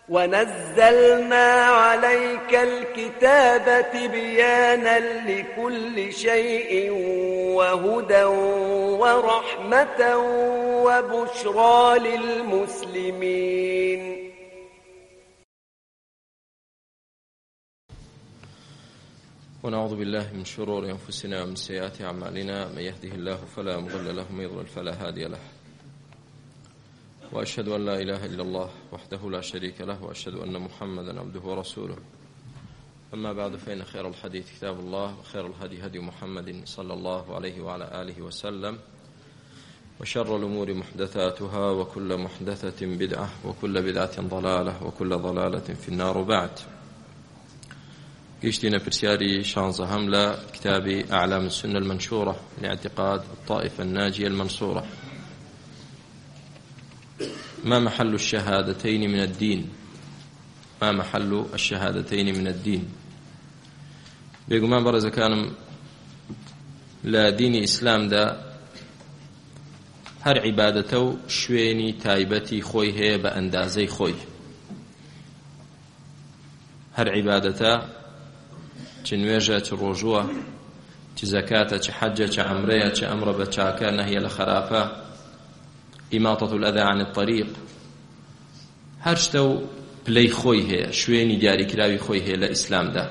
ونزلنا عليك الكتاب تبيانا لكل شيء وهدى ورحمة وبشرى للمسلمين. ونعوذ بالله من شرور أنفسنا ومن سيئات أعمالنا، من يهده الله فلا مضل له ومن يضلل فلا هادي له، وأشهد أن لا إله إلا الله وحده لا شريك له، وأشهد أن محمدا عبده ورسوله. أما بعد، فإن خير الحديث كتاب الله، وخير الهدي هدي محمد صلى الله عليه وعلى آله وسلم، وشر الأمور محدثاتها، وكل محدثة بدعة، وكل بدعة ضلالة، وكل ضلالة في النار. بعد، قشتنا برسياري شانزهم لكتاب أعلام السنة المنشورة لاعتقاد الطائفة الناجية المنصورة. ما محل الشهادتين من الدين؟ ما محل الشهادتين من الدين؟ بيقومان برز كانم لا دين إسلام دا هر عبادته شويني تايبتي خوي هي بأندازي خوي. هر عبادته چنوێژە چ ڕۆژووە چ زەکاتە چ حەجە چ عەمرەیە چ ئەمرە بە چاکە نەهیە لە خەراپە ئیماطەة الأذى عن الطريق، هەر شتە و پلەی خۆی هەیە، شوێنی دیاریکراوی خۆی هەیە لە ئیسلامدا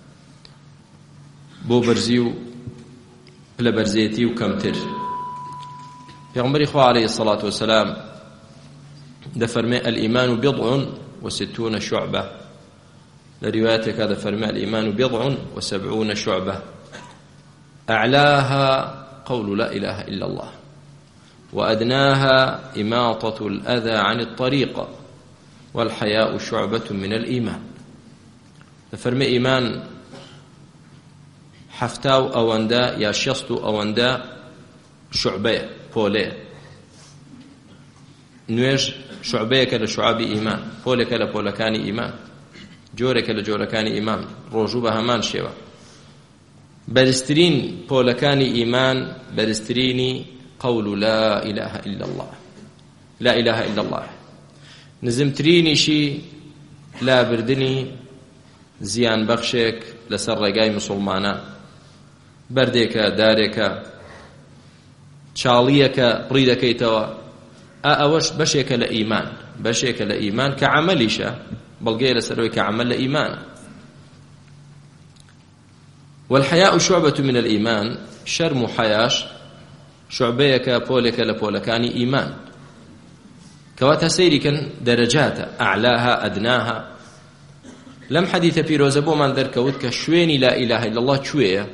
بۆ بەرزی و پلە بەرزێتی و کەمتر. پێغەمبەری خوا عەلەیهی الصەلاة وەسەلام دەفەرمێ الإيمان بضع وستون شعبة، لروايتك هذا فرماء الإيمان بضع وسبعون شعبة، أعلاها قول لا إله إلا الله، وأدناها إماطة الأذى عن الطريق، والحياء شعبة من الإيمان. فرماء إيمان حفتاو أوندا يا شيستو أوندا شعبية بوليه، نوێژ شعبەیەکە لە شعابی ئیمان، پۆلێکە لە پۆلەکانی ئیمان، جۆرێکە لە جۆرەکانی ئیمان، ڕۆژوو بە هەمان شێوە. بەرزترین پۆلەکانی ئیمان بەرزترینی قەول لا إله إلا الله، لا إله إلا الله. نزمترینیشی لابردنی زیان بەخشێک لەسەر ڕێگای مسلمانە، بەردێکە، دارێکە، چاڵیەکە پڕی دەکەیتەوە، ئەوەش بەشێکە لە ئیمان، بەشێکە لە ئیمان کە عەمەلیشە، بەڵگەیە لەسەرەوەی کە عەمەل لە ئیمانە. والحياء شعبة من الإيمان، شرم و حەیاش شعبەیەکە، پۆلێکە لە پۆلەکانی ئیمان، کەواتە سەیریکەن دەرەجاتە، ئەعلاها ئەدناها. لەم حەدیثە پیرۆزە بۆمان دەرکەوت کە شوێنی لا إله إلا الله کوێیە؟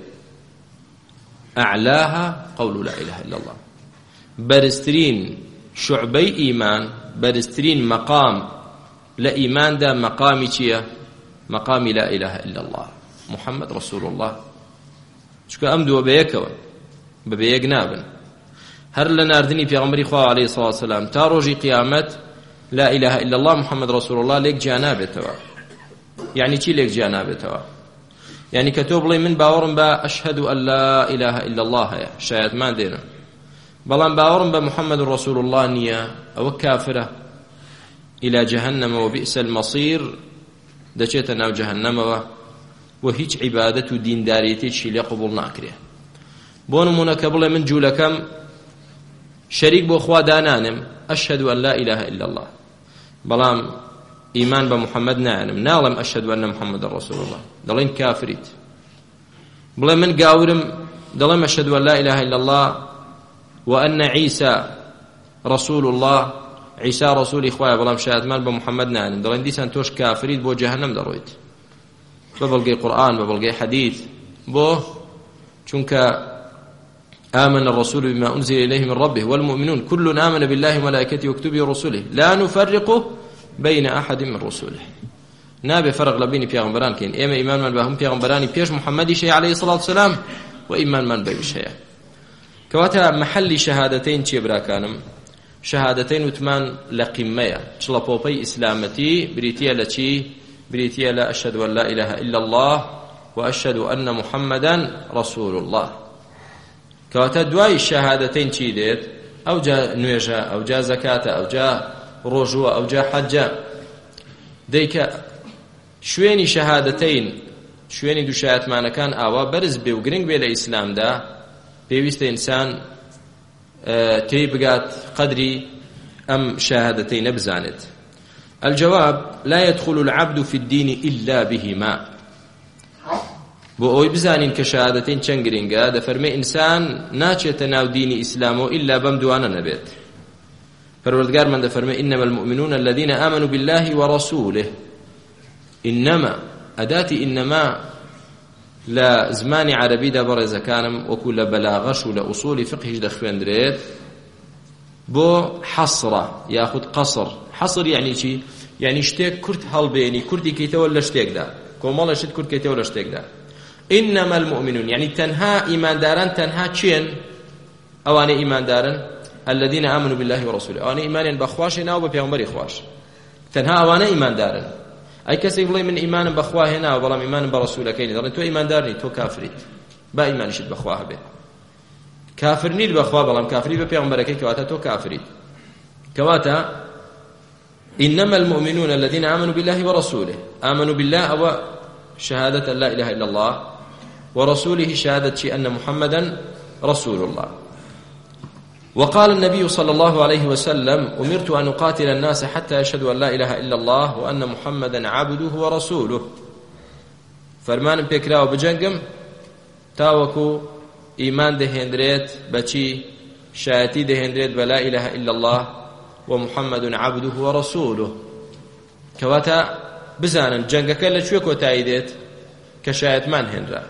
ئەعلاها قول لا إله إلا الله. بەرزترین شعبەی ئیمان، بەرزترین مەقام لە ئیماندا مەقامی چییە؟ مەقامی لا إله إلا الله محمد رسول الله. چونکە ئەم دووە بەیەکەوە، بەبەیەک نابن. هەر لە ناردنی پێغەمبەری خوا عەلەیهی سڵاة وسەلام تا ڕۆژی قیامەت لا إله إلا الله محمد رسول الله لێک جیا نابێتەوە. یعنی چی لێک جیا نابێتەوە؟ یعنی کە تۆ بڵێ من باوەڕم بە ئەشهەد ئەن لا إله إلا الله هەیە، شایەتمان دێنم، بەڵام باوەڕم بە محمد رسول الله نییە، ئەوە کافرە، إلى جهنم وبئس المصير، دەچێتە ناو جەهەنەمەوە و هیچ عیبادەت و دینداریەتێکی لێ قبوڵ ناکرێ. بۆ نمونە کە بڵێ من جوولەکەم شەریک بۆ خوا دانانم، ئەشهەد ئەن لا إله إلا الله، بەڵام ئیمان بە محەممەد نایەنم، ناڵێم ئەشهەد ئەنە محەممەد رسول الله، دەڵێن کافریت. بڵێ من گاورم، دەڵێم ئەشهەد ئەن لا إله إلا الله وأن عيسى رسول الله، عیسا ڕەسوولی خوایە، بەڵام شایەتمان بە محەممەد نایەنم، دەڵێن دیسان تۆش کافریت، بۆ جەهەنەم دەڕۆیت بە بەڵگەی قورئان، بە بەڵگەی حەدیث. بۆ چونکە آمن الرسول بما أنزل إليه من ربه والمؤمنون كل آمن بالله وملائكته وكتبه ورسله لا نفرق بين أحد من رسله. نابێ فەرق لە بینی پێغەمبەران کەین، ئێمە ئیمانمان بە هەموو پێغەمبەرانی پێش محەممەدیش هەیە عەلەیهی سڵاة وسەلام، و ئیمانمان بەویش هەیە. کەواتە مەحەلی شەهادەتەین چییە براکانم؟ شەهادەتەین وتمان لە قیممەیە، چڵەپۆپەی ئیسلامەتی بریتیە لە چی؟ بریتیە لە ئەشهەد ئەن لا إله إلا الله وأشهد أن محمدا رسول الله. کەواتە دوای شەهادەتەین چی دێت؟ ئەو جا نوێژە، ئەو جا زەکاتە، ئەو جا ڕۆژووە، ئەو جا حەجە. دەیکە شوێنی شەهادەتەین شوێنی دوو شایەتمانەکان ئاوا بەرز بێ و گرنگ بێ لە ئیسلامدا پێویستە ئینسان تێی بگات قەدری ئەم شەهادەتەی نەبزانێت. الجواب لا يدخل العبد في الدين إلا بهما. بۆ ئەوەی بزانین کە شەهادەتەین چەند گرنگە دەفەرمێ ئینسان ناچێتە ناو دینی ئیسلامەوە ئیلا بەم دوانە نەبێت. پەروەردگارمان دەفەرمێ إنما المؤمنون الذين آمنوا بالله ورسوله. إنما ئەداتی ئینەما لە زمانی عەرەبیدا بەڕێزەکانم وەکو لە بەلاغەش و لە ئوسوڵی فقهیش دەخوێندرێت بۆ حەسڕە یاخود قەسڕ. حەسڕ یعنی چی؟ یعنی شتێک کورت هەڵبێنی کوردی کەیتەوە لە شتێکدا کۆمەڵەشت کورت کەیتەوە لە شتێکدا. إنما المؤمنون يعني تنها إيمان داران تنها چين أواني إيمان داران الذين آمنوا بالله ورسوله أواني إيمان بخواش ناو ببيغمبري خواش تنها أواني إيمان داران أي كسي يقول من إيمان بخواه هنا وبلا إيمان برسولك يعني تو إيمان دارني تو كافريت با إيمان شد بخواه به كافرني بخواه بلا كافري ببيغمبرك كواتا تو كافريت كواتا إنما المؤمنون الذين آمنوا بالله ورسوله آمنوا بالله أو شهادة لا إله إلا الله ورسوله شهادة أن محمدا رسول الله. وقال النبي صلى الله عليه وسلم أمرت أن أقاتل الناس حتى يشهدوا أن لا إله إلا الله وأن محمدا عبده ورسوله. فرمان بكرا وبجنقم تاوكو إيمان دهندريت بچي شهادتي دهندريت بلا إله إلا الله ومحمد عبده ورسوله. كواتا بزانن جنگەکە لەکوێ کۆتایی دێت کە شایەتمان هێنرا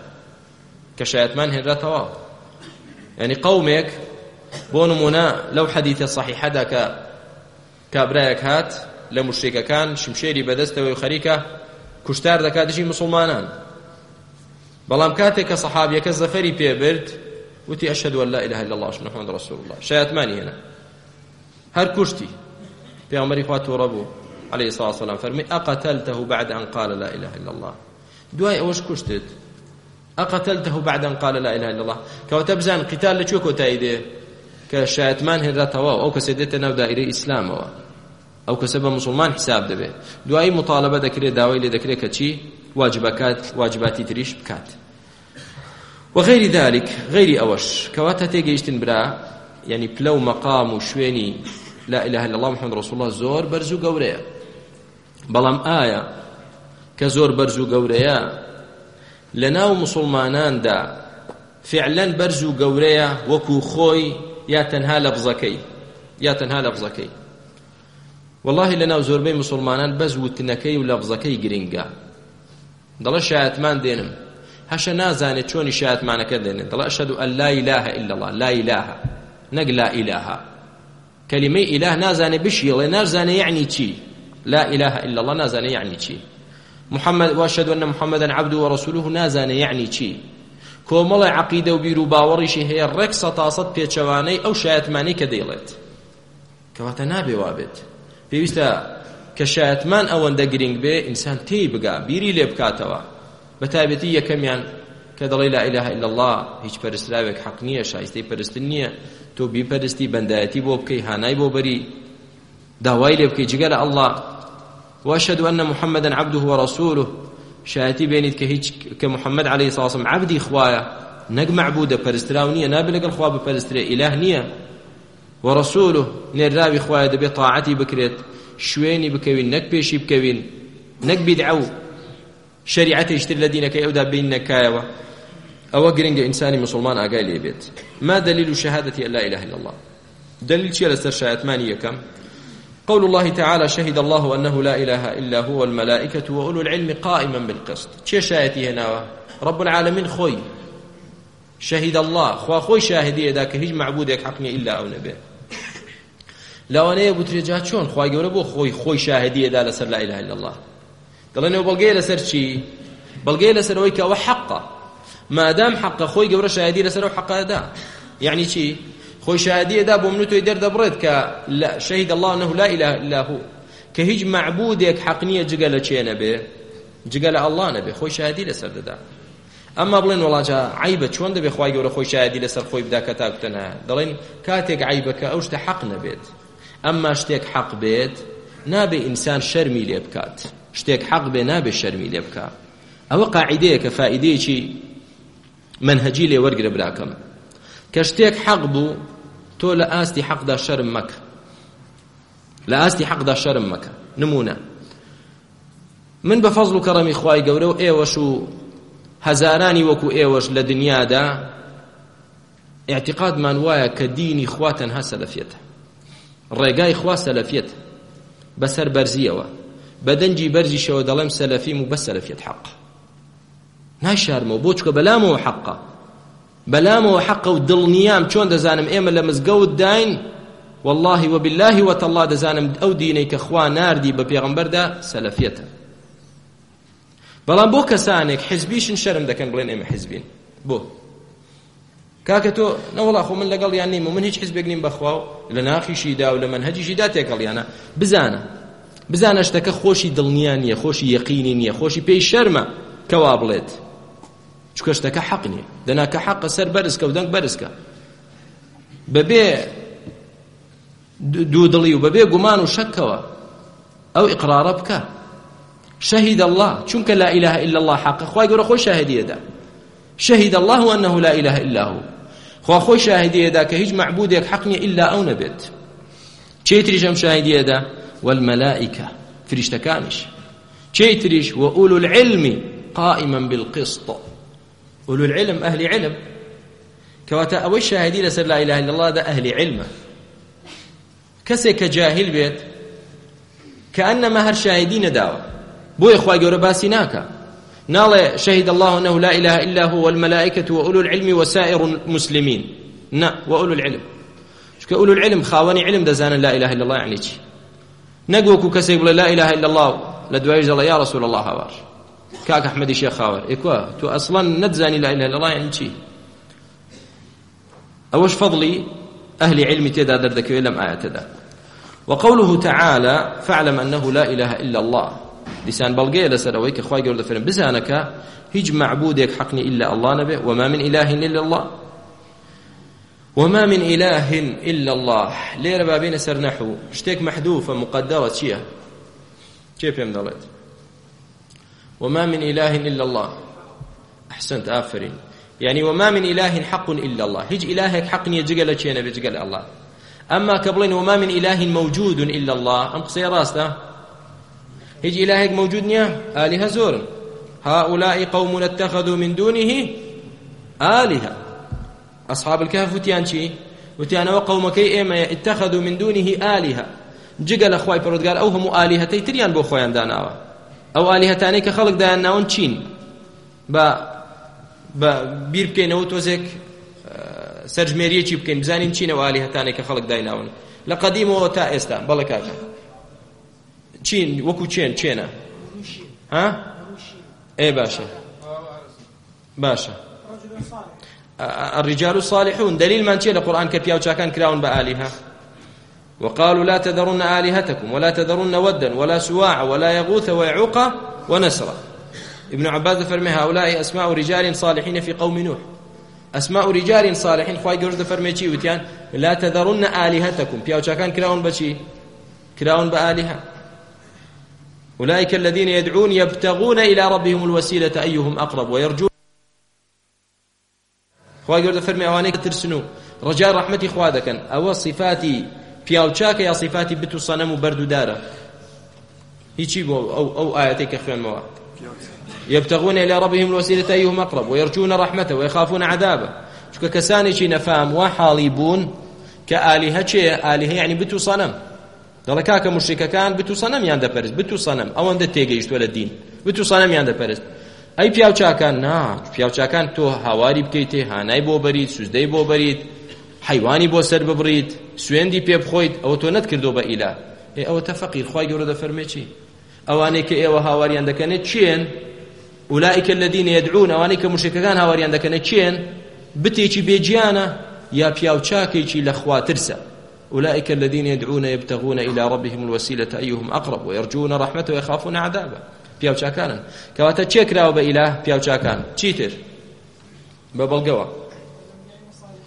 تەواو. یعنی قەومێک بۆ نمونە لەو حەدیثە صەحیحەدا کە کابرایەک هات لە موشریکەکان شمشێری بەدەستەوەی خەریکە کوشتار دەکات دژی موسڵمانان بەڵام کاتێک کە سەحابیەکە زەفەری پێبرد وتی ئەشهەدو ئەن لا إله إلا الله وأن محمد رسول الله شایەتمانی هێنا هەر کوشتی پێغەمبەری خوا تۆڕە بوو عليه الصلاة والسلام فرمي أقتلته بعد أن قال لا إله إلا الله دواي أوش كشتت أقتلته بعد أن قال لا إله إلا الله كوتبزان قتال لشو كوتايده كشايتمان هنرتوا أو كسيدتنا ودائرة إسلام أو كسبب مسلمان حساب دبه دواي مطالبة ذكري داوي لذكري كشي واجباتي تريش بكات وغير ذلك غير أوش كواتا تيجيشتن برا يعني بلو مقام وشويني لا إله إلا الله محمد رسول الله زور برزو قوريا بەڵام ئایا کە زۆر بەرز و گەورەیە لەناو مسڵماناندا فعلەن بەرز و گەورەیە وەکو خۆی یا تەنها لەفزەکەی والله لەناو زۆربەی مسڵمانان بەز وتنەکەی و لەفزەکەی گرنگە دەڵێ شایەتمان دێنم هەشە نازانێت چۆنی شایەتمانەکە دێنێت دەڵێ ئەشهەدو ئەن لا إله إلا الله لا إله نەک لا إله کەلیمەی ئیلاه نازانێ بشیڵێ نازانێ یعنی چی لا إله إلا الله نازاني يعني شي محمد وأشهد أن محمدا عبده ورسوله نازاني يعني شي كومل عقيدة وبيرو باوريشي هي الركسة تاصد بيتشواني أو شايتماني كديلت كواتا نابي وابد بيوستا كشايتمان أوان دقرينج بي إنسان تيبقى بيري ليبكاتوا بتابتية كميان كدلي لا إله إلا الله هيج برستراوك حقنية شايستي برستنية تو بي برستي بندايتي بوبكي هاناي بوبري داوای لێ بکەی جگە لە ئەڵڵا وأشهد أن محمدا عبده ورسوله شایەتی بێنیت کە محەممەد عليه الصلاة والسلام عبدی خوایە نەک معبودە پەرستراو نییە نابێ لەگەڵ خوا بپەرسترێ ئیلاه نییە ورسوله نێراوی خوایە دەبێت تاعەتی بکرێت شوێنی بکەوین نەک پێشی بکەوین نەک بیدعە و شریعەتێکی تر لە دینەکەی ئەودا بین نەکایەوە ئەوە گرنگە ئینسانی مسلمان ئاگای لێ بێت. ما دلیل شهادة أن لا إله إلا الله؟ دلیل چیە لەسەر شایەتمانی یەکەم؟ قول الله تعالى شهد الله أنه لا إله إلا هو والملائكة وأولو العلم قائما بالقسط. چه شاهدي هنا؟ رب العالمين خوي شهد الله خوي شاهدية ذاك هیچ معبودك حقني إلا أو نبي لو أنا بترجع شون خوي جوربو خوي شاهدية ذا لسر لا إله إلا الله قال أنا بلقي لسر شيء بلقي لسر ويك وحقه ما دام حقه خوي جور شاهدية لسر وحقه ذا يعني شيء خوي شهادية دا بومنوتو يدير دبرد لا شهد الله أنه لا إله إلا هو كهيج معبودك حقنية جقالة شيء نبي جقالة الله نبي خوي شهادية لسر دا أما بلين والله جا عيبة شوان دبي خواي قولة خوي شهادية لسر خوي بدا كتاكتنا دلين كاتك عيبك أوشت حق نبيت أما اشتك حق بيت نابي إنسان شرمي ليبكات شتێک حەق بێ نابێ شەرمی لێ بکە. ئەوە قاعیدەیە کە فائیدەیەکی منهەجی لێ وەرگرە براکەم، کە شتێک حەق بوو تۆ لە ئاستی حەقدا شەرم مەکە، لە ئاستی حەقدا شەرم مەکە. نمونە من بە فەزڵ و کەڕەمی خوای گەورە و ئێوەش و هەزارانی وەکو ئێوەش لە دنیادا اعتقادمان وایە کە دینی خوا تەنها سەلەفیەتە، ڕێگای خوا سەلەفیەتە بەسەر بەرزیەوە، بە دەنجی بەرزیشەوە دەڵێم سەلەفیم و بە سەلەفیەت حەقە، ناشارمەوە بۆ چکە بەلامەوە حەقە، بەلامەوە حەقە و دڵنیام چۆن دەزانم ئێمە لە مزگەوت داین والله وبالله وتالله دەزانم ئەو دینەی کە خوا ناردی بە پێغەمبەردا سەلەفیەتە. بەڵام بۆ کەسانێک حزبیشن شەرم دەکەن بڵێن ئێمە حزبین، بۆ کاکە تۆ نەوەڵا خۆ من لەگەڵ یان نیم و من هیچ حزبێک نیم بەخوا و لە ناخیشیدا و لە منهەجیشیدا تێکەڵیانە. بزانە شتەکە خۆشی دڵنیان نییە، خۆشی یەقینی نییە، خۆشی پێی شەرمە کەوا بڵێت، چکە شتەکە حەق نییە. دەناکە حەقە سەر بەرزکە و دەنگ بەرزکە، بەبێ دوودڵی و بەبێ گومان و شەکەوە ئەو ئیقرارە بکە. شهد الله، چونکە لا إله إلا الله حق، خوای گەورە خۆی شاهدیەدا، شهد الله أنه لا إله إلا هو، خوا خۆی شاهدیەدا کە هیچ معبودێک حەق نییە ئیلا ئەو نەبێت. چێتریش ئەم شاهدیەدا والملائكة، فریشتەکانیش چێتریش وأولو العلم قائما بالقسط، أولو العلم أهل علم، کەواتە ئەوەی شاهدی لەسەر لا إله إلا الله دا أهل علمە. کەسێک کە جاهل بێت کەئەنەما هەر شاهدی نەداوە، بۆیە خوای گەورە باسی ناکە، ناڵێ شهد الله أنه لا إله إلا هو والملائكة وأولو العلم وسائر المسلمين، نا وأولو العلم، چونکە أولو العلم خاوەنی علم دەزانن لا إله إلا الله يعني چی. نەگوەکو کەسێک بڵێ لا إله إلا الله لە دوایش دەڵێ یا رسول الله هاوار کاک ئەحمەدی شێخ هاوار، ئێکوا تۆ ئەسڵەن نەتزانی لا إله إلا الله يعني چی. ئەوەش فەضڵی ئەهلی علمی تێدا دەردەکەوێت لەم ئاەتەدا. وقوله تعالى فاعلم أنه لا إله إلا الله، لسان بلغيه لسر أويك أخوائي قول دفرن بزانك هج معبودك حقني إلا الله نبي، وما من إله إلا الله، وما من إله إلا الله. ليه بابين سر نحو اشتيك محذوفة مقدرة شيء كيف يمدلت وما من إله إلا الله. أحسنت آفرين، يعني وما من إله حق إلا الله، هج إلهك حقني يجقل شيء نبي يجقل الله. أما قبلين وما من إله موجود إلا الله، أم قصي راسته هج إلهك موجود نيا آلهة زور، هؤلاء قوم اتخذوا من دونه آلهة. أصحاب الكهف وتيان شي وتيان وقومكي إما اتخذوا من دونه آلهة، جقل أخواي فرد قال أوهم آلهتي تريان بو خويان داناوا، أو آلهتاني كخلق داناون تشين بیر بکەینەوە تۆزێک سەرژمێریەکی بکەین بزانین چینەوە ئالیهەتانێک کە خەڵک دایناون لە قەدیمەوە تا ئێستا. بەڵێ کاکە چین وەکو چێنە ها؟ ئێ باشە الرجال الصالحون دليل من چێ لە قورئان کە پیاوچاکان کراون بە ئالیهە. وقالوا لا تذرن آلهتكم ولا تذرن ودا ولا سواع ولا يغوث ويعوق ونسرا. ابن عباس فرمي هؤلاء أسماء رجال صالحين في قوم نوح، أسماء رجال صالحين. خواهي قرد فرمي چی وتيان لا تذرن آلهتكم، پیاوچاکان کراون بچی کراون بآلهة. أولئك الذين يدعون يبتغون إلى ربهم الوسيلة أيهم أقرب ويرجون. خواهي قرد فرمي أوانيك ترسنو رجاء رحمتي خوادكن أو صفاتي پیاوچاک یا صفاتی بتو صنم و بردو داره هیچی بو او آیاتی که خوان موا يبتغون إلى ربهم الوسيلة أيهم أقرب ويرجون رحمته ويخافون عذابه. چونکە کەسانێکی نەفام وا حاڵی بوون کە ئالیهە چێ؟ ئالیهە یعنی بت و سەنەم. دەڵێ کاکە موشریکەکان بت و سەنەمیان دەپەرست، بت و سەنەم ئەوەندە تێگەیشتووە لە دین، بت و سەنەمیان دەپەرست. ئەی پیاوچاکان نا، پیاوچاکان تۆ هاواری بکەیتێ، هانای بۆ بەریت، سوزدەی بۆ بەریت، حیوانی بۆ سەر ببڕیت، سوێندی پێ بخۆیت، ئەوە تۆ نەتکردۆ بە ئیلا. ئەوە تەفەقیر. خوای گەورە دەفەرمێ چی؟ ئەوانەی کە ئێوە هاواریان دەکەنێت چێن؟ أولئك الذين يدعون، أوانەی کە موشریکەکان هاواریان دەکەنێت چێن؟ بتێکی بێجیانە یا پیاوچاکێکی لە خوا ترسە. أولئك الذين يدعون يبتغون إلى ربهم الوسيلة أيهم أقرب ويرجون رحمته ويخافون عذابه. پیاوچاکانن. کەواتە چێ کراوە بە ئیلا؟ پیاوچاکان. چیتر؟ بەبەڵگەوە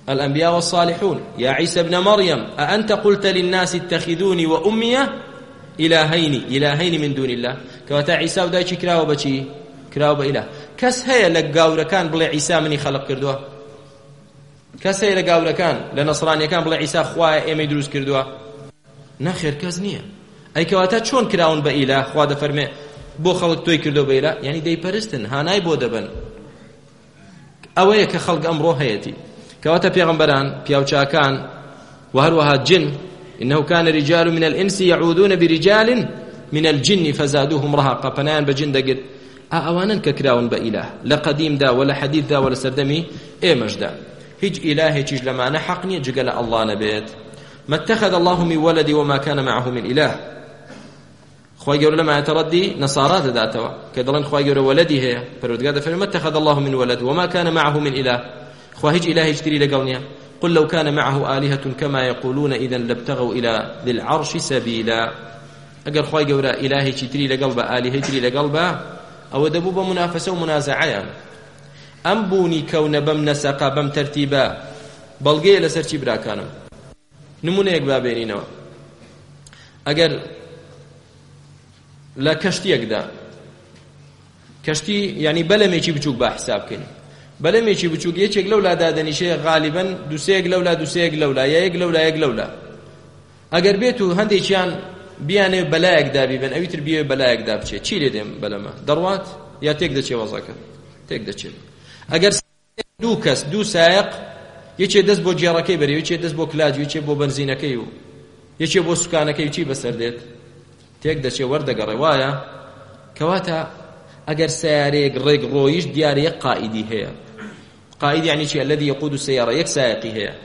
الأنبياء والصالحون. يا عيسى ابن مريم أأنت قلت للناس اتخذوني وأمي إلهين من دون الله كواتا عيسى ودايشي كراو بچي كراو بإله كس هيا لقاوركان بلا عيسى مني خلق كردوه كس هيا لقاوركان لنصراني كان بلا عيسى خواه ايمي دروس كردوه نخير كز نية أي كواتا چون كراون بإله خواه دا فرمي بو خلق توي كردو بإله يعني دي پرستن هاناي بو دبن أوية كخلق أمرو هيتي كواتا پیغمبران پیاوچاکان وهروها جن إنه كان رجال من الإنس يعوذون برجال من الجن فزادوهم رهقا فنان بجن دقت أوانا ككراون بإله لقديم دا ولا حديث دا ولا سردمي إيه مجدا هج إلهي تيج لما نحقني جقل الله نبيت ما اتخذ الله من ولد وما كان معه من إله خواهي قولوا لما يتردي نصارات ذاتوا كدلن خواهي قولوا ولدي هي فردقاد فما اتخذ الله من ولد وما كان معه من إله خواهي إلهي اجتري لقونيا قل لو كان معه آلهة كما يقولون إذا لابتغوا إلى ذي العرش سبيلا أقر خواهي قولوا إلهي اجتري لقلبا آلهي اجتري لقلبا أو دبوب منافسة ومنازعة أم بوني كون بم نسقا بم ترتيبا بلغي لسرچي برا كانم نمونه يقبابينينوا أقر لا كشتيك كشتي يعني بلميكي بچوك بحساب كني بلميكي بچوك يچك لولا دادنيشه غالبا دوسيك لولا يايك لولا اگر بيتو هندي چان بيانه بلايك دابي بن اويتر بيه بلايك دابچه چي ليدم بلما دروات يا تيك دچه وزاك تيك دچه اگر دو سائق يچه دز بو جيركي بري يچه دز بو كلاج يچه بو بنزينكي يچه بو سكانكي يچي بسرديت تيك دچه ورده روايه كواتا اگر سياريك ريق رويش دياري قائدي هي قائد يعني شيء الذي يقود السيارة يك سائقي هي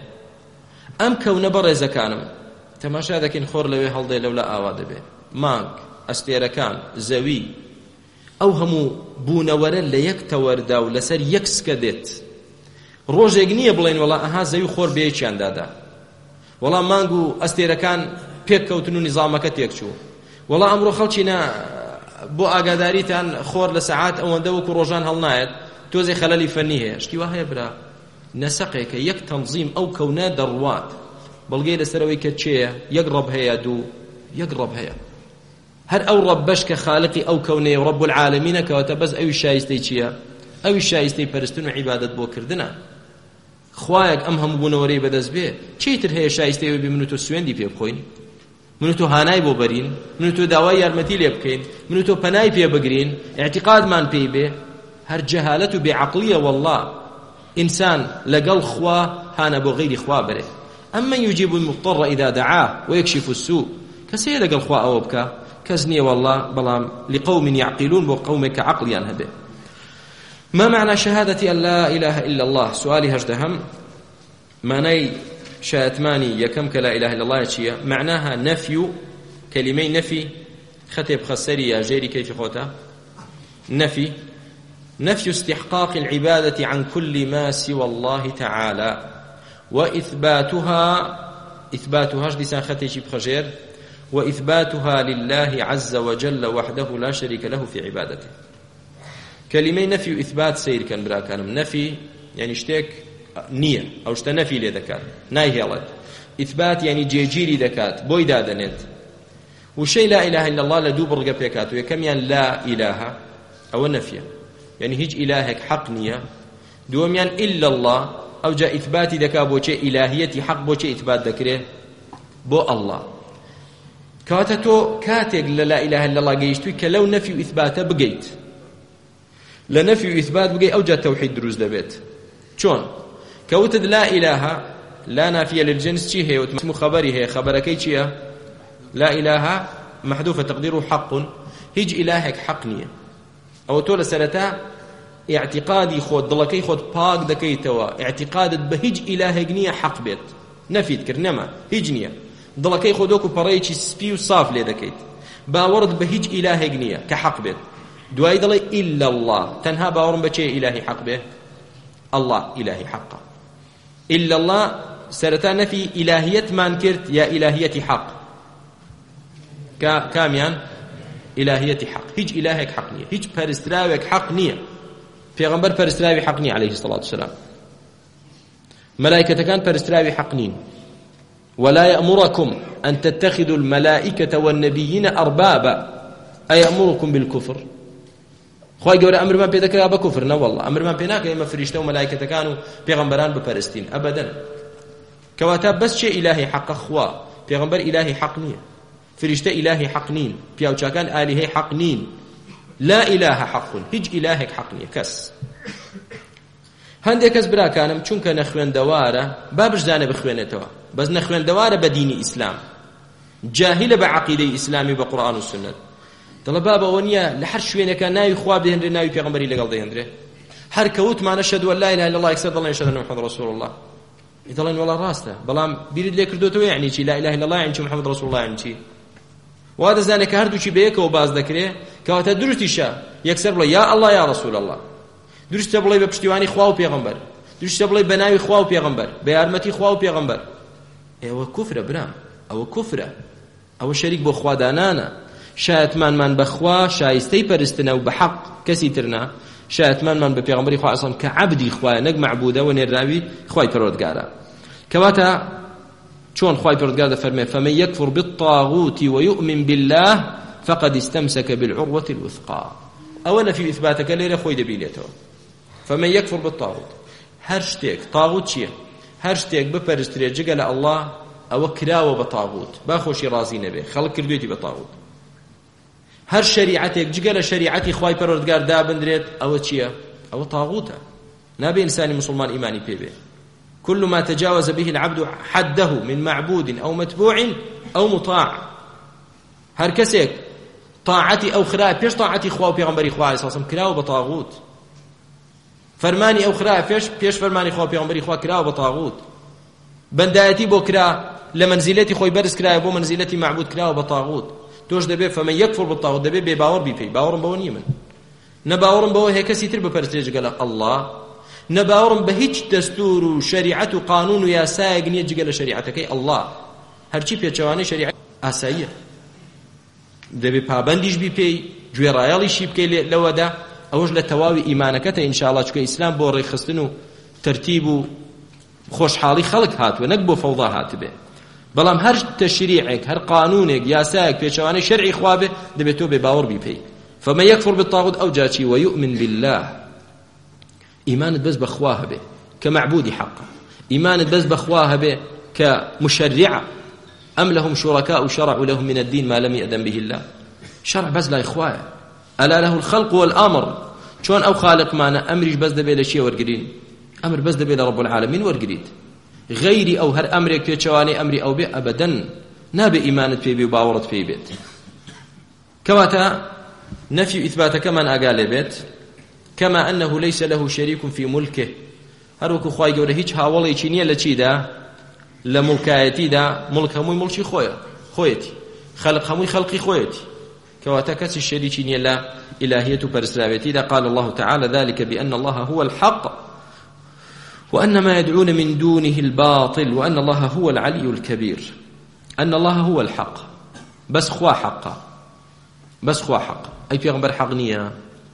أم كون برز كانم تماشا ذاك خور لوي هلدي لولا آواده به مانك استيركان زوي أو همو بونورا ليك توردا ولسر يكس كدت روجيك نيه بلين والله أها زوي خور بيچان دادا والله مانگو استيركان پێک کەوتن و نظامەکە تێکچوو والله ئەمڕۆ خەڵکینا بۆ ئاگاداریتان خۆر لە سەعات ئەوەندە وەکو ڕۆژان هەڵنایەت تۆزێ خەلەلی فەنی هەیە شتی وا هەیە برا نەسەقێکە یەک تەنظیم ئەو کەونە دەڕوات بەڵگەی لەسەرەوەی کە چێە یەک ڕەب هەیە دوو یەک ڕەب هەیە هەر ئەو ڕەب بەش کە خالقی ئەو کەونەیە و ڕەب العالەمینە کەواتە بەس ئەوی شایستەی چییە ئەوی شایستەی پەرستن و عیبادەت بۆ کردنە خوایەک ئەم هەموو بوونەوەرەی بەدەست بێ چیتر هەیە شایستەی بێ من و تۆ سوێندی پێ بخۆین من و تۆ هانای بۆ بەرین من و تۆ داوای یارمەتی لێ بکەین من و تۆ پەنای پێ بگرین اعتقادمان پێی بێ هەر جەهالەت و بێعەقڵیە والله ئینسان لەگەڵ خوا هانە بۆ غەیری خوا بەرێ ئەممن یوجیب المضطر إذا دعاه ويكشف السوء کەسەیە لەگەڵ خوا ئەوە بکە کەس نییە والله بەڵام لقوم يعقلون بۆ قومێک عەقڵیان هەبێ ما معنى شهادة أن لا إله إلا الله سؤالي هجدهم معنى شهادتماني يكم كلا إله إلا الله يتشيا معناها نفي كلمة نفي خطب خسري يا جيري كيف خوتا نفي استحقاق العبادة عن كل ما سوى الله تعالى وإثباتها جديسان خطيشي بخجير وإثباتها لله عز وجل وحده لا شريك له في عبادته كلمة نفي وإثبات سير كان برا كانم نفي يعني اشتك نية أو اشتا نفي لذكات ناي هلت إثبات يعني جيجيري ذكات بوي دادنت وشي لا إله إلا الله لدوب رقا بيكات ويكم يعني لا إله أو نفي يعني هيج إلهك حق نية دوم يعني إلا الله أو جاء إثبات ذكا بوشي إلهيتي حق بوشي إثبات ذكره بو الله كاتتو كاتق لا إله إلا الله قيشتوي كلو نفي وإثبات بقيت لنفي وإثبات بقي أوجه توحيد دروز دبيت شون كوتد لا إله لا نافية للجنس شي هي واسم خبري هي خبركي شي لا إله محذوفة تقديره حق هيج إلهك حقنية أو تولى سنتا اعتقادي خود ضلكي خود باق دكي توا اعتقادت بهيج إلهك نية حق بيت نفي تكر نما هيج نية ضلكي خودوكو بريتشي سبيو صاف لي دكيت باورد بهيج إلهك نية كحق بيت دوای دڵێ إلا الله تەنها باوەڕم بەچێ ئیلاهی حەق بێ الله ئیلاهی حەقە إلا الله سەرەتا نەفی ئیلاهیەتمان کرد یا ئیلاهیەتی حەق کامیان ئیلاهیەتی حەق هیچ ئیلاهێک حەق نییە هیچ پەرستراوێک حەق نییە پێغەمبەر پەرستراوی حەق نییە عەلەیهی سەڵاتو وسەلام مەلایکەتەکان پەرستراوی حەق نین ولا يأمركم أن تتخذوا الملائكة والنبيين أربابا أيأمركم بالكفر خواهي قولي أمر ما بيذكر أبا كفر نا والله أمر ما بيناك إما فريشته وملائكة كانوا بيغمبران بفلسطين أبدا كواتا بس شيء إلهي حق أخوا بيغمبر إلهي حق نية فريشته إلهي حق نين بيوچا كان آلهي حق نين لا إله حق هج إلهك حق نية كس هەندێک کەس براکانم چونکە نەخوێندەوارە با بشدانە بخوێنێتەوە بەس نەخوێندەوارە بە دینی ئیسلام جاهلە بە عەقیدەی ئیسلامی بە قورئان و سنت دەڵێ بابە ئەوە نییە لە هەر شوێنێکە ناوی خوا بدەهێنرێ ناوی پێغەمبەری لەگەڵ دەهێنرێ هەر کەوتمانە شەهادە ئەن لا إله إلا الله یەکسەر دەڵێن شەهادە ئەنە محەممەد رەسوول الله دەڵێن وەڵا ڕاستە بەڵام بیرت لێ کردوتەوە یعنی چی لا إله إلا الله یعنی چی محەممەد رەسوول الله یعنی چی وا دەزانێت کە هەردووچی بەیەکەوە باز دەکرێ کەواتە دروستیشە یەکسەر بڵێ یا الله یا رەسوول الله درستە بڵێ بە پشتیوانی خوا و پێغەمبەر درستە بڵێ بە ناوی خوا و پێغەمبەر بە یارمەتی خوا و پێغەمبەر ئێوە کوفرە برام ئەوە کوفرە ئەوە شەریک بۆ خوادانانە شایەتمانمان بەخوا شایستەی پەرستنە و بە حەق کەسی ترنا شایەتمانمان بە پێغەمبەری خوا ئەسڵام کە عەبدی خوایە نەک مەعبودە و نێراوی خوای پەروەردگارە کەواتە چۆن خوای پەروەردگار دەفەرمێ فەمەن یەکفر بالطاغوت ويؤمن بالله فقد استمسك بالعروة الوثقى ئەوە نەفی ئیثباتەکە لێرە خۆی دەبینێتەوە فەمەن یەکفر بالطاغوت هەر شتێک تاغوت چییە هەر شتێک بپەرسترێت جگە لە ئەڵڵا ئەوە کراوە بە تاغوت با خۆشی ڕازی نەبێ خەڵک کردوێتی بە تاغوت هەر شەریعەتێک جگە لە شەریعەتی خوای پەروەردگار دابندرێت ئەوە چییە ئەوە تاغوتە نابێ ئینسانی مسلمان ئیمانی پێبێ كل ما تجاوز به العبد حده من معبود أو متبوع أو مطاع هر كسيك طاعتي أو خراء بيش طاعتي خواه وبيغنبري خواه أساسا كراو بطاغوت فرماني أو خراء بيش فرماني خواه وبيغنبري خواه كراو بطاغوت بندايتي بو كرا لمنزلتي خوي برس كرا بو منزلتي معبود كراو بطاغوت توش دبي فمن يكفر بالطاغوت دبي بباور بي باورم بوني من نباورم بو هيك سيتر ببرستيج قال الله نباورم بهيج دستور وشريعة وقانون وياسايق نيجي قال شريعتك الله هرچی پێچەوانەی شریعەت ئاساییە دەبێ پابەندیش بیپێی گوێڕایەڵیشی بکەی لەوەدا ئەوەش لە تەواوی ئیمانەکەتە ئینشاءڵڵا چونکە ئیسلام بۆ ڕێکخستن و تەرتیب و خۆشحاڵی خەڵک هاتووە نەک بۆ فەوضا هاتبێ بەڵام هەر تەشریعێک هەر قانونێک یاسایەک پێچەوانەی شەرعی خوا بێ دەبێت تۆ بێباوەڕ بیپێی فمن يكفر بالطاغوت أو جاچی ويؤمن بالله إيمانت بس بخواها به كمعبود حقا إيمانت بس بخواها به كمشرعة أم لهم شركاء شرعوا لهم من الدين ما لم يأذن به الله شرع بس لا إخواه ألا له الخلق والأمر شون أو خالق معنا أمرش بس دبي لشيء ورقرين أمر بس دبي لرب العالمين ورقريد غيري أو هر أمرك في شواني أمري أو بي أبدا نابي إيمانت في بي وباورت في بيت كواتا نفي إثبات كمان أقال بيت كما أنه ليس له شريك في ملكه هروكو خواهي قوله هيج هاولي چينية لچي دا لملكايتي دا ملك هموي ملشي خويتي خلق هموي خلقي خويتي كواتا كسي الشريك لا إلهية برسلاويتي دا قال الله تعالى ذلك بأن الله هو الحق وأن ما يدعون من دونه الباطل وأن الله هو العلي الكبير أن الله هو الحق بس خوا حق بس خوا حق أي پیغمبر حق نية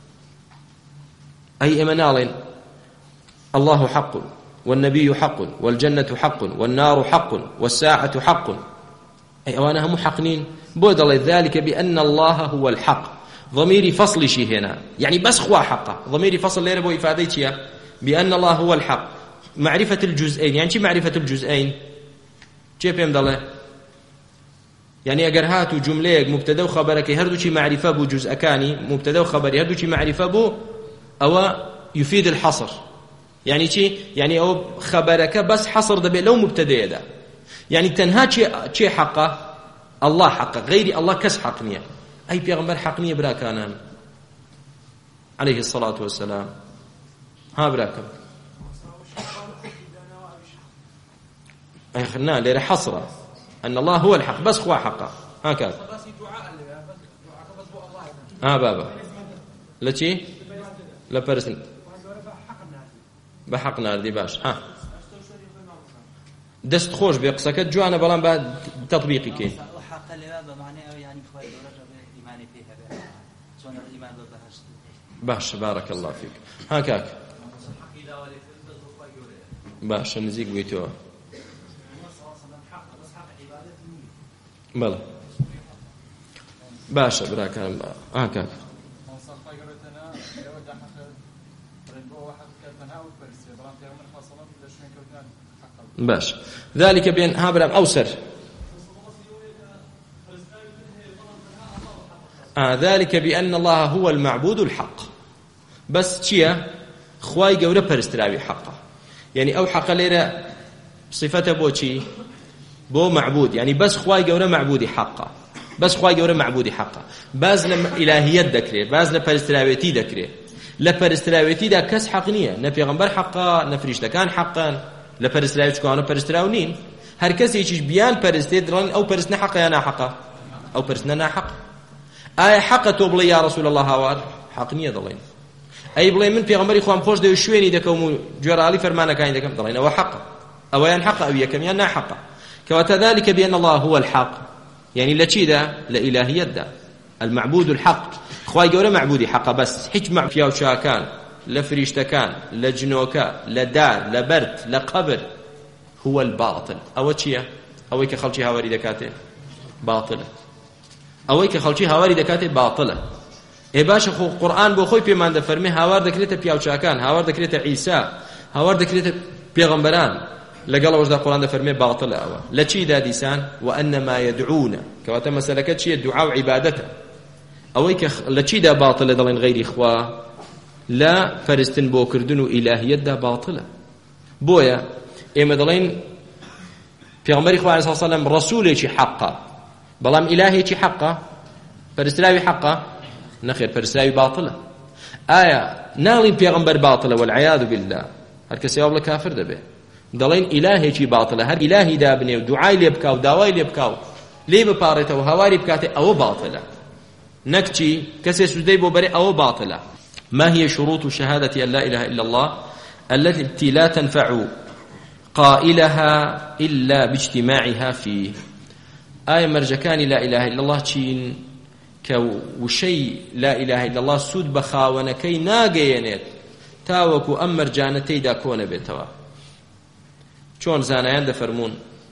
أي إمنالين الله حق والنبي حق والجنة حق والنار حق والساعة حق أي أوانا هم حقنين بودل ذلك بأن الله هو الحق ضميري فصل شي هنا يعني بس خوا حق ضميري فصل ليرة بو إفاديتي بأن الله هو الحق معرفة الجزئين يعني شي معرفة الجزئين كيف يمدله يعني أجر هاتو جملة مبتدا وخبرك هردو شي معرفة بو جزء كاني مبتدا وخبري هردو شي معرفة بو أو يفيد الحصر يعني شي يعني أو خبرك بس حصر دبي لو مبتدا ده يعني تنها شي حقه الله حقه غيري الله كس حقنيه أي بيغمبر حقنيه براكانان عليه الصلاة والسلام ها براكم أي خلنا ليرى حصره أن الله هو الحق بس خوا حقه هكذا بابا لا شيء لا برسن بحق ناردي باش ها دست خوش بيقصك جوانا بلان بعد تطبيقي كي حق اللي معناه يعني خوي إيماني فيها شلون الإيمان باش بارك الله فيك هكاك باش نزيق بيتو بەڵێ باشە براکانم کاک باش ذلك بين هابرام أوسر ذلك بأن الله هو المعبود الحق بس چییە خوای گەورە پەرستراوی حەقە يعني أو حق ليرة صفته بوشي بو معبود يعني بس خوای گەورە معبودی حەقە بس خوای گەورە معبودی حەقە باز لە ئیلاهیەت دەکرێت باز لە پەرستراوێتی دەکرێت لە پەرستراوێتیدا کەس حەق نییە نە پێغەمبەر حەقە نە فریشتەکان حەقن لە پەرستراوێتکانە پەرستراو نین هەر کەسێکیش بیان پەرستێت دڵێن ئەو پەرستنە حەقە یا ناحەقە ئەو پەرستنە ناحەقە ئایا حەقە تۆ بڵێ یا رەسوول الله هاوار حەق نییە دەڵێن ئەی بڵێ من پێغەمبەری خوام خۆش دەوێت شوێنی دەکەم و گوێڕالی فەرمانەکانی دەکەم دەڵێن ئەوە حەقە ئەوەیان حەقە ئەو یەکەمیان ناحەقە کەواتە ذلك بأن الله هو الحق يعني لچیدا لإلهيتدا المعبود الحق خوای گەورە معبودی حەقە بس هیچ پیاوچاکان لە فریشتەکان لە جنۆکە لە دار لە بەرد لە قەبر هو الباطل ئەوە چییە ئەوەی کە خەڵکی هاواری دەکاتێ باطلە ئەوەی کە خەڵکی هاواری دەکاتێ باطلە ئێ باشە خۆ قورئان بۆ خۆی پێمان دەفەرمێ هاوار دەکرێتە پیاوچاکان هاوار دەکرێتە عیسا هاوار دەکرێتە پێغەمبەران لەگەڵەوەشدا قورئان دەفەرمێ باطلە ئەوە لە چیدا دیسان وأنما يدعون کەواتە مەسەلەکە چییە دوعا و عیبادەتە ئەوەی کە لە چیدا باطلە دەڵێن غەیری خوا لە پەرستن بۆ کردن و ئیلاهیەتدا باطلە بۆیە ئێمە دەڵێن پێغەمبەری خوا عەلەیهی سەلام ڕەسوولێکی حەقە بەڵام ئیلاهێکی حەقە پەرستراوی حەقە نەخێر پەرستراوی باطلە ئایا ناڵین پێغەمبەر باطلە والعیاذ بالله هەر کەسێ بڵێ کافر دەبێ دەڵێن ئیلاهێکی باطلە هەر ئیلاهی دابنێ و دوعای لێ بکا و داوای لێ بکا و لێ بپارێتەوە هاواری بکاتێ ئەوە باطلە نەکچی کەسێ سوودەی بۆ بەرێ ئەوە باطلە ما هي شروط شهادة أن لا إله إلا الله التي لا تنفع قائلها إلا باجتماعها فيه آية مرجكان لا إله إلا الله چين كوشي لا إله إلا الله سود بخاونكي ناقينيت تاوكو أم مرجانتي دا كون بيتوا چون زانيان دفرمون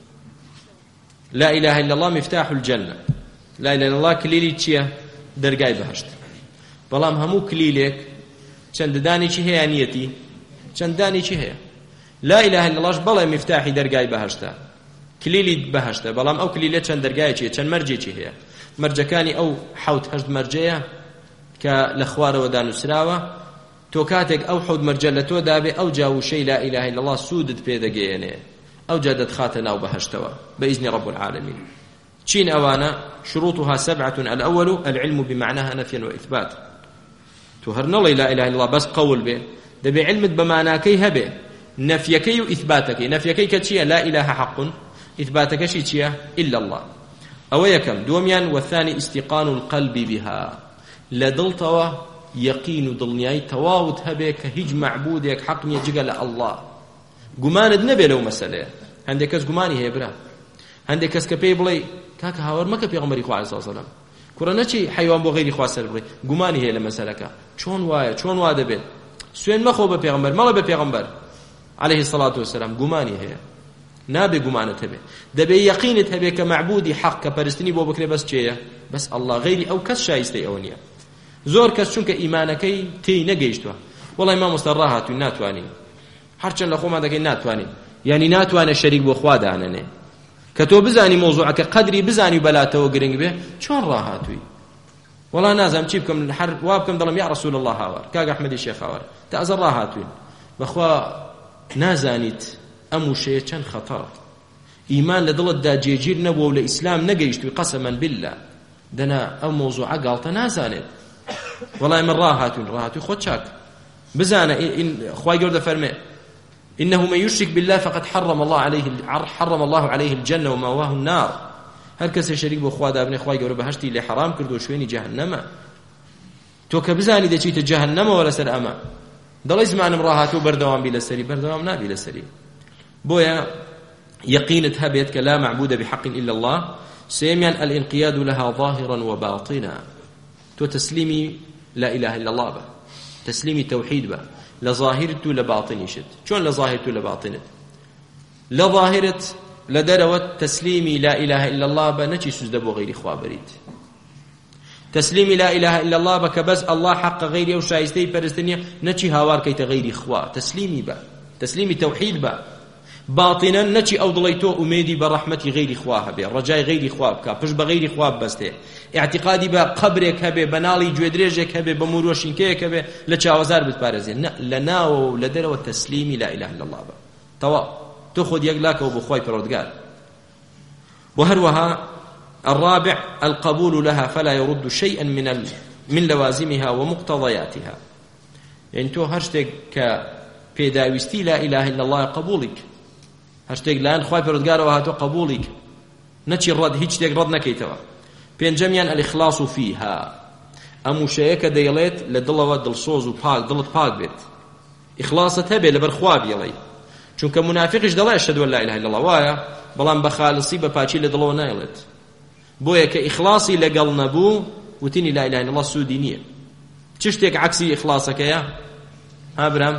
لا إله إلا الله مفتاح الجنة لا إله إلا الله كليلي چيا درگای بهشت بەڵام هەموو کلیلێک چەند دانێکی هەیە نیەتی چەند دانێکی هەیە لا إله إلا الله بەڵێ مفتاحی دەرگای بەهشتە کلیلی بەهشتە بەڵام ئەو کلیلە چەند دەرگایەکیە چەند مەرجێکی هەیە مەرجەکانی ئەو حەوت هەشت مەرجەیە کە لە خوارەوە دانووسراوە تۆ کاتێک ئەو حەوت مەرجە لە تۆ دابێ ئەو جاوشەی لا إله إلا الله سوودت پێدەگەیەنێ ئەو جا دەتخاتە ناو بەهشتەوە بإذن رب العالمين چین ئەوانە شروطها 7 الأول العلم بمعناها نفيا وإثبات تو هەر نەڵێ لا إله إلا الله بس قول بێ دەبێ علمت بەماناکەی هەبێ نەفیەکەی و ئیثباتەکەی نەفیەکەی کە چییە لا إله حق ئیثباتەکەشی چییە إلا الله ئەوە یەکەم دووەمیان والثاني استيقان القلب بها لدڵتەوە یەقین و دڵنیایی تەواوت هەبێ کە هیچ معبودێک حەق نییە جگە لە الله گومانت نەبێ لەو مەسەلەیە هەندێک کەس گومانی هەیە برا هەندێک کەس کە پێی بڵێ کاکە هاوار مەکە پێغەمبەری خوا عەلەیهی سەلام کوڕە نەچی حەیوان بۆ غەیری خوا سەر بڕێ گومانی هەیە لە مەسەلەکە چۆن وایە چۆن وا دەبێت سوێن مەخۆ بە پێغەمبەر مەڵە بە پێغەمبەر عەلەیهی الصەلاة وەسەلام گومانی هەیە نابێ گومانت هەبێ دەبێ یەقینت هەبێ کە معبودی حەق کە پەرستنی بۆ بکرێ بەس چێیە بەس ئەڵڵا غەیری ئەو کەس شایستەی ئەوە نییە زۆر کەس چونکە ئیمانەکەی تێی نەگەیشتووە وەڵی مامۆستا ڕاهاتووی ناتوانین هەرچەند لە خۆمان دەکەین ناتوانین یعنی ناتوانێت شەریک بۆ خوا دانەنێ کە تۆ بزانی مۆزوعەکە قەدری بزانی بەلاتەوە گرنگ بێ چۆن ڕاهاتووی وەڵا نازانم چی بکەم هەر وا بکەم دەڵێم یا رەسوول الله هاوار کاک ئەحمەدی شێخ هاوار تازە ڕاهاتووین بەخوا نازانیت ئەم وشەیە چەند خەتەر ئیمان لە دڵتدا جێگیر نەبووە و لە ئیسلام نەگەیشتووی قەسەمەن بالله دەنا ئەم مۆزوعە گاڵتە نازانێت وەڵای من ڕاهاتووی خۆت چاک بزانە خوای گەورە دەفەرمێ إنه من يشرك بالله فقد حرم الله عليه الجنة ومأواه النار هر کس شریک بۆ خوا دابنێ خوای گەورە بەهشتی لێ حرام کردو شوێنی جەهەنەمە تۆ کە بزانی دەچیتە جەهەنەمەوە لەسەر ئەمە دەڵێ زمانم ڕاهاتوو بەردەوام بی لەسەری بەردەوام نابی لەسەری بۆیە یەقینت هەبێت کە لا معبود بحق إلا الله سێمیان الانقياد لها ظاهرا وباطنا تۆ تسلیمی لا إله إلا الله بە تسلیمی تەوحید بە لە ظاهرت و لە باطنیشت چۆن لە ظاهرت و لە باطنت لە ظاهرت لدروا تسليمي لا إله إلا الله بنتي سجد غير خوا بريد تسليمي لا إله إلا الله بك بس الله حق غيري وشايستي برستنيا نتي هاوار كيت غير خوا تسليمي با تسليمي توحيد با باطنا نتي أو ضليتو أميدي برحمتي غير خواه به رجاء غير خواه بك بش بغير خواه بسته اعتقادي با قبرك هبه بنالي جودريجك هبه بمروشينكيك هبه لچاوزار بتبارزين لناو لدروا تسليمي لا إله إلا الله با توا تأخذ يقلاك وبخواي پروردگار وهروها الرابع القبول لها فلا يرد شيئا من لوازمها ومقتضياتها يعني تو هشتك كبيداويستي لا إله إلا الله قبولك هشتك لان خواي پروردگار وهاتو قبولك نتي الرد هيج تك رد نكيتوا بينجميان الإخلاص فيها أمو شيك ديليت لدلوا دلصوز وباق دلت باق بيت إخلاصة هبه لبرخواب يلي چونکە منافقش دەڵێ ئەشهەدو ئەن لا إله إلا الله وایە بەڵام بە خالصی بە پاچی لە دڵەوە نایڵێت بۆیە کە ئیخلاصی لەگەڵ نەبوو وتنی لا إله إلا الله سوودی نییە چ شتێک عەکسی ئیخلاسەکەیە ئابرام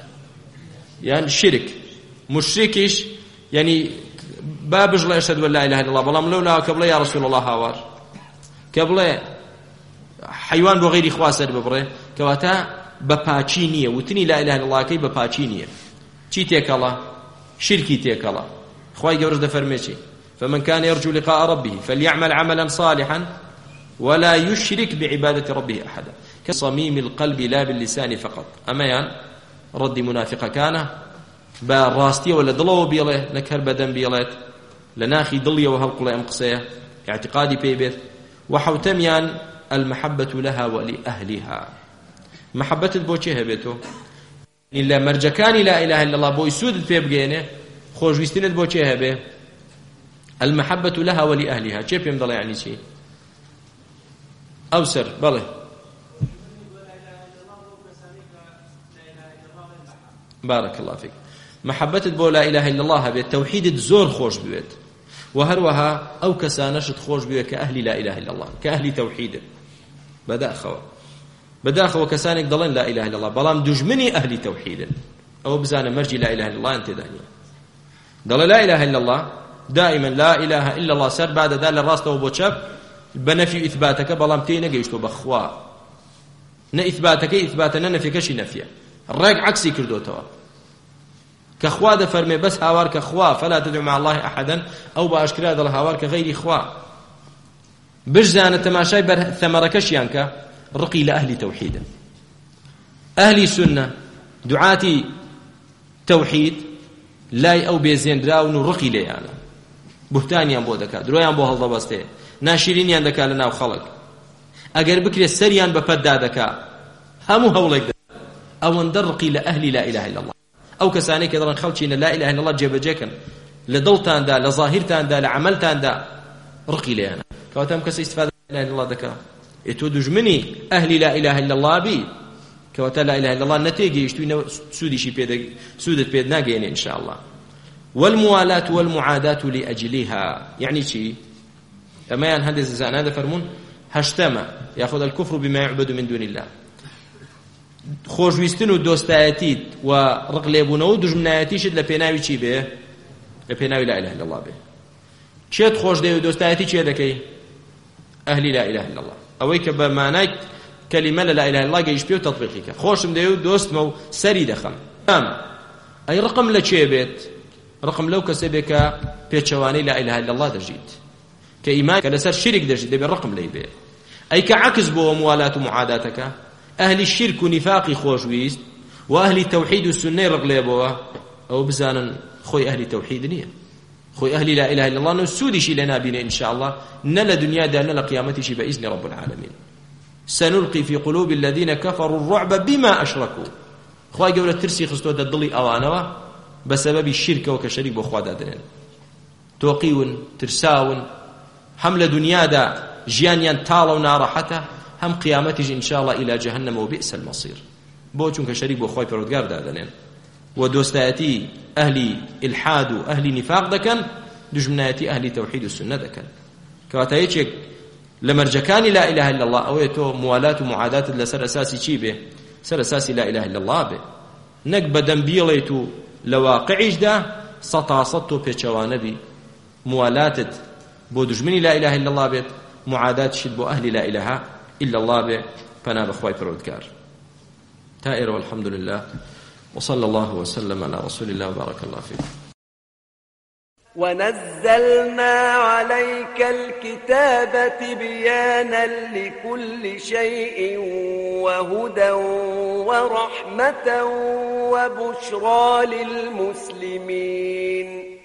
یان شرک مشرکیش یعنی با بژڵێ ئەشهەدو ئەن لا إله إلا الله بەڵام لەولا کە بڵێ یا رسول الله هاوار کە بڵێ حیوان بۆ غەیری خوا سەر ببڕێ کەواتە بە پاچی نییە وتنی لا إله إلا الله کەی بە پاچی نییە چی تێکەڵە شرکی تێکەڵە خوای گەورەش دەفەرمێ چی فمن كان يرجو لقاء ربه فليعمل عملا صالحا ولا يشرك بعبادة ربه أحدا كصميم القلب لا باللسان فقط أما يعني رد منافق كان بالراستية ولا دلو بيله نكر بدن بيلت لناخي دلية وهلقل أمقسية اعتقادي بيبث وحوتميان المحبة لها ولأهلها محبة البوشي هبتو إلا مرجكاني لا إله إلا الله بو يسود بيبغينه خوش ويستند بو چه هبه المحبة لها ولأهلها چه بيم دل يعني چی أوسر بله بارك الله فيك محبة بو لا إله إلا الله هبه توحيد زور خوش بيت وهروها أو كسانشت خوش بيت كأهل لا إله إلا الله كأهل توحيد بدأ خو كسانك ضلن لا إله إلا الله بلام دجمني أهل توحيد أو بزان مرجي لا إله إلا الله أنت دانيا ضل لا إله إلا الله دائما لا إله إلا الله سر بعد ذلك الراس تو بوشب بنفي إثباتك بلام تينا جيشتو بخوا نا إثباتك إثباتنا نفي كشي نفيه الرق عكسي كردو توا كخوا ده فرمي بس هاوار كخوا فلا تدعو مع الله أحدا أو بأشكال هذا الهاوار كغير خوا بجزانة تماشاي بر ثمركش يانكا رقي لأهل توحيد أهل سنة دعاتي توحيد لا أو بيزين راون رقي ليانا بهتانيان بو دكا درويان بو هلدا بسته ناشرينيان دكا لنا وخلق أقر بكري السريان بفدا دكا همو هوليك أو اندرقي لأهل لا إله إلا الله أو كساني كذا خلشين لا إله إلا الله جيب جيكن لدلتان دا لظاهرتان دا لعملتان دا رقي ليانا كواتم كسي استفادة لا إله إلا الله دكا اتو دجمني أهل لا إله إلا الله بي كواتا لا إله إلا الله نتيجي يشتوي سودي شي بيد سودت بيد ناقين إن شاء الله والموالاة والمعاداة لأجلها يعني شي أما ينهدز الزعنا هذا فرمون هشتما يأخذ الكفر بما يعبد من دون الله خوش ويستنو دوستايتيت ورقليبونو دجمنايتيشد لبيناوي شي به لبيناوي لا إله إلا الله به شيت خوش ديو دوستايتي شي ذكي أهل لا إله إلا الله أويك بمعنى كلمة لا إله إلا الله جيش بيو تطبيقك خوشم ديو دوست مو سري دخم أي رقم لشي بيت رقم لو كسبك بيتشواني لا إله إلا الله درجيت كإيمان كلسر شرك درجيت دي بالرقم لي بيت أي كعكس بو موالاة معاداتك أهل الشرك ونفاق خوشويست وأهل التوحيد والسنة رقلي بوا أو بزانا خوي أهل التوحيد نية خوي أهل لا إله إلا الله نسودي شي لنا بنا إن شاء الله نلا دنيا دا نلا قيامتي شي بإذن رب العالمين سنلقي في قلوب الذين كفروا الرعب بما أشركوا خوي قولة ترسي خستو ددلي أوانوا بسبب الشرك وكشريك بخوا دادنين توقيون ترساون حمل دنيا دا جيانيان تالو نارحته هم قيامتي إن شاء الله إلى جهنم وبئس المصير بوچون كشريك بخوا پروردگار دادنين ودوستاتي أهل إلحاد وأهل نفاق دكن دجمناتي أهل توحيد السنة دكن كواتايتشك لمرجكان لا إله إلا الله أو يتو موالاة ومعاداة لسر أساسي چي به سر أساسي لا إله إلا الله به نك بدن بيليتو لواقعش ده سطا سطو بيچوانه بي موالاتت بۆ دژمنی لا إله إلا الله بێت، معاداتشت بۆ ئەهلی لا إله إلا الله بێ. پەنا بەخوای پەروەردگار. تا ئێرە والحمد لله وصلى الله وسلم على رسول الله وبارك الله فيه. ونزلنا عليك الكتاب تبيانا لكل شيء وهدى ورحمة وبشرى للمسلمين.